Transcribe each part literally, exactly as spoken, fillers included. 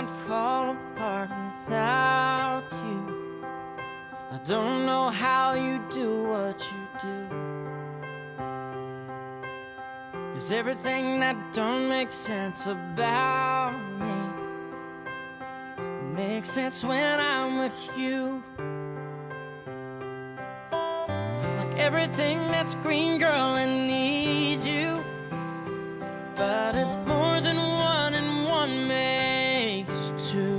can't fall apart without you. I don't know how you do what you do, 'cause everything that don't make sense about me makes sense when I'm with you. Like everything that's green, girl, I need you, but it's more than one and one makes two.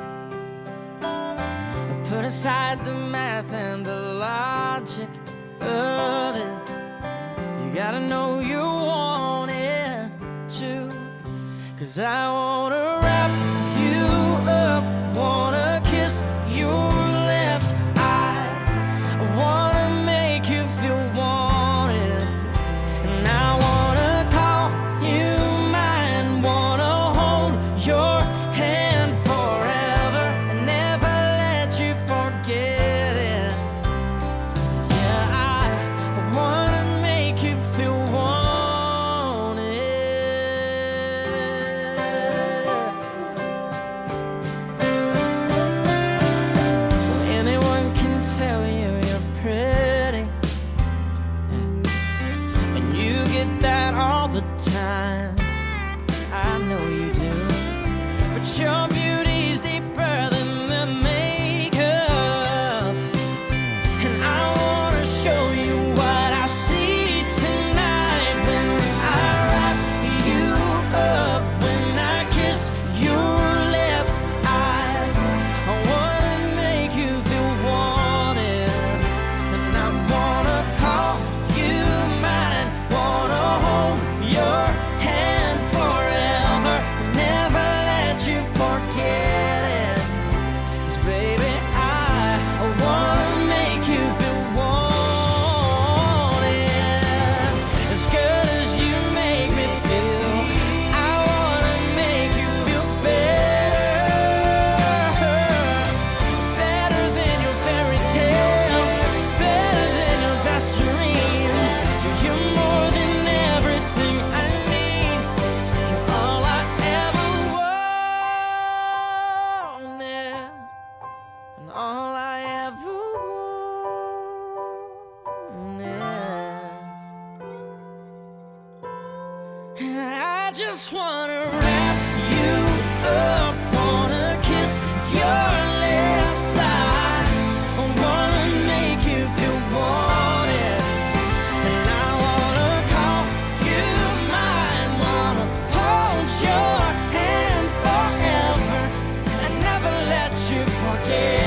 Put aside the math and the logic of it. You gotta know you want it too, 'cause I wanna wrap you up, wanna kiss your lips. I wanna make you feel wanted, and I wanna call you mine, wanna hold your hand forever and never let you forget it. Yeah, I wanna make you feel wanted. Anyone can tell you you're pretty, and you get that all the time. I know you do, but your beauty's deeper than the makeup, and I wanna show you what I see tonight when I wrap you up, when I kiss your lips. I, I wanna make you feel wanted, and I wanna call you mine, wanna hold your hand forever and never let you forget it. 'Cause baby, I, I wanna make you feel wanted as good as you make me feel. I wanna make you feel better, better than your fairy tales, better than your best dreams. You're more than everything I need. You're all I ever wanted, and all I ever wanted. And I just wanna wrap you up, wanna kiss your lips. I wanna make you feel wanted, and I wanna call you mine, wanna hold your hand forever and never let you forget.